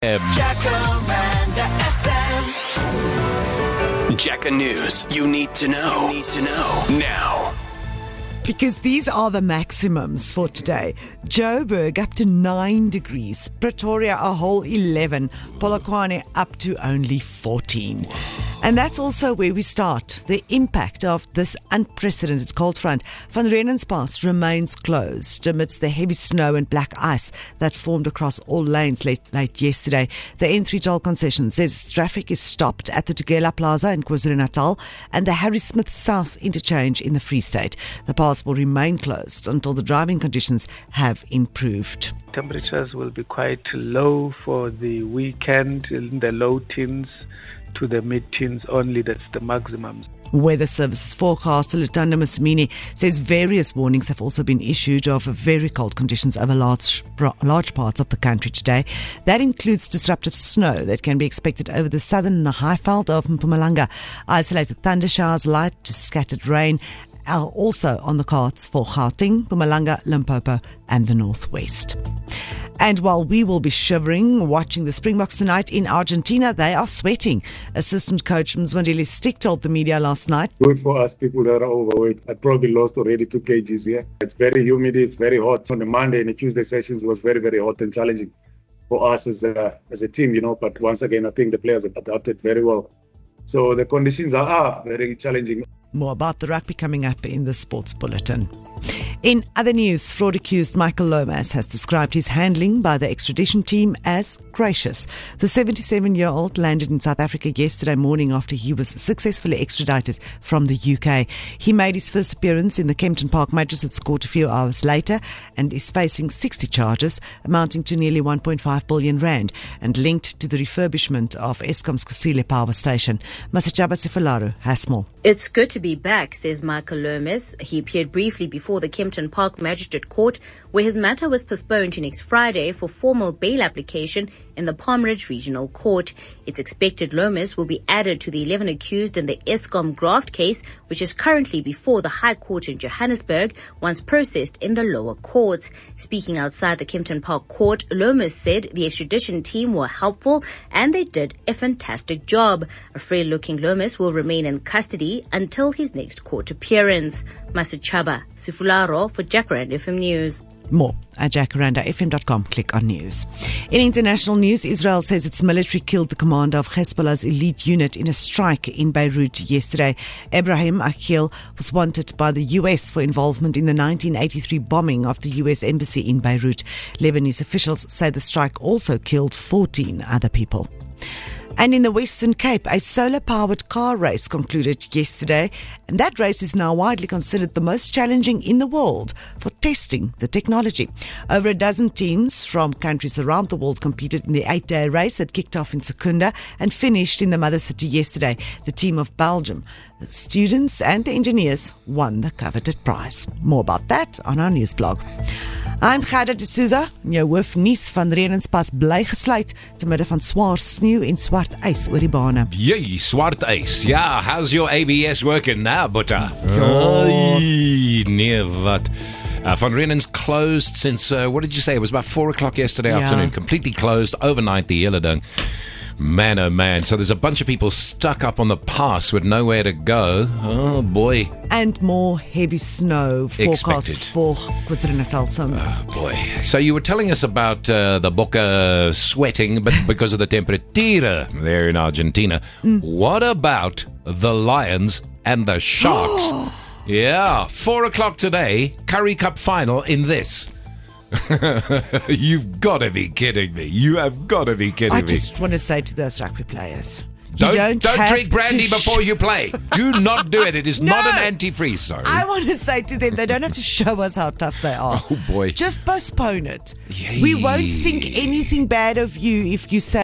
Jacaranda FM. Jacka News. You need to know. Now. Because these are the maximums for today. Joburg up to 9 degrees. Pretoria a whole 11. Polokwane up to only 14. And that's also where we start. The impact of this unprecedented cold front. Van Rhenens Pass remains closed amidst the heavy snow and black ice that formed across all lanes late yesterday. The N3 toll concession says traffic is stopped at the Tugela Plaza in KwaZulu-Natal and the Harry Smith South interchange in the Free State. The pass will remain closed until the driving conditions have improved. Temperatures will be quite low for the weekend, in the low teens to the mid-teens only. That's the maximum. Weather Services forecaster Lutando Masimini says various warnings have also been issued of very cold conditions over large parts of the country today. That includes disruptive snow that can be expected over the southern Highveld of Mpumalanga. Isolated thunder showers, light to scattered rain are also on the cards for Gauteng, Mpumalanga, Limpopo and the northwest. And while we will be shivering watching the Springboks tonight in Argentina, they are sweating. Assistant coach Mzwandile Stick told the media last night. Good for us people that are overweight. I probably lost already 2 kgs here. It's very humid, it's very hot. On the Monday and the Tuesday sessions was very, very hot and challenging for us as a team, But once again, I think the players have adapted very well. So the conditions are very challenging. More about the rugby coming up in the Sports Bulletin. In other news, fraud accused Michael Lomas has described his handling by the extradition team as gracious. The 77-year-old landed in South Africa yesterday morning after he was successfully extradited from the UK. He made his first appearance in the Kempton Park Magistrates Court a few hours later and is facing 60 charges amounting to nearly 1.5 billion rand and linked to the refurbishment of Eskom's Kusile power station. Masachaba Sefalaro has more. It's good to be back, says Michael Lomas. He appeared briefly before the Kempton Park Magistrate Court, where his matter was postponed to next Friday for formal bail application in the Palm Ridge Regional Court. It's expected Lomas will be added to the 11 accused in the Eskom graft case, which is currently before the High Court in Johannesburg, once processed in the lower courts. Speaking outside the Kempton Park Court, Lomas said the extradition team were helpful and they did a fantastic job. A frail-looking Lomas will remain in custody until his next court appearance. Masachaba Sifularo for Jacaranda FM News. More at jacarandafm.com. Click on news. In international news, Israel says its military killed the commander of Hezbollah's elite unit in a strike in Beirut yesterday. Ibrahim Akhil was wanted by the US for involvement in the 1983 bombing of the US embassy in Beirut. Lebanese officials say the strike also killed 14 other people. And in the Western Cape, a solar-powered car race concluded yesterday, and that race is now widely considered the most challenging in the world for testing the technology. Over a dozen teams from countries around the world competed in the 8-day race that kicked off in Secunda and finished in the mother city yesterday. The team of Belgium, the students and the engineers won the coveted prize. More about that on our news blog. I'm Gerda de Souza, jou hoofnuus van Rhenens Pas bly gesluit te midde van swaar sneeu en swart ys oor die bane. Yay, swart ys. Yeah, how's your ABS working now, Butter? Nee, wat? Van Rhenens closed since, what did you say? It was about 4 o'clock yesterday afternoon. Completely closed overnight, the hele ding. Man, oh man. So there's a bunch of people stuck up on the pass with nowhere to go. Oh boy. And more heavy snow forecast Expected. for KwaZulu-Natal. Oh boy. So you were telling us about the Boca sweating, but because of the temperature there in Argentina. What about the Lions and the Sharks? Yeah, 4 o'clock today, Currie Cup final in this. You've got to be kidding me. You have got to be kidding me. I just want to say to those rugby players, Don't drink brandy before you play. Do not do it. It is not an antifreeze, sorry. I want to say to them, they don't have to show us how tough they are. Oh boy. Just postpone it. Yay. We won't think anything bad of you if you say